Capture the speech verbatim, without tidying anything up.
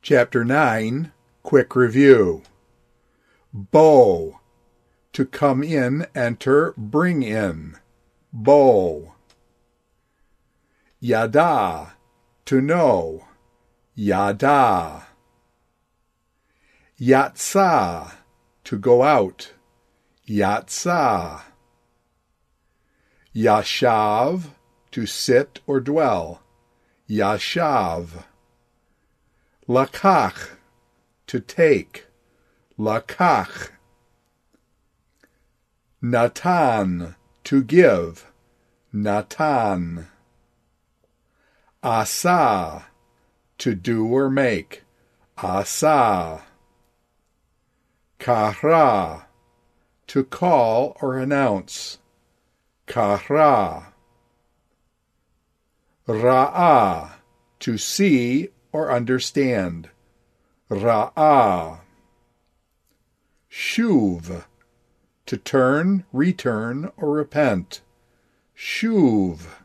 Chapter nine, Quick Review. Bow, to come in, enter, bring in. Bow. Yada, to know. Yada. Yatsa, to go out. Yatsa. Yashav, to sit or dwell. Yashav. Lakach, to take. Lakach. Natan, to give. Natan. Asa, to do or make. Asa. Kara, to call or announce. Kara. Ra'ah, to see or understand. Ra'ah. Shuv, to turn, return, or repent. Shuv.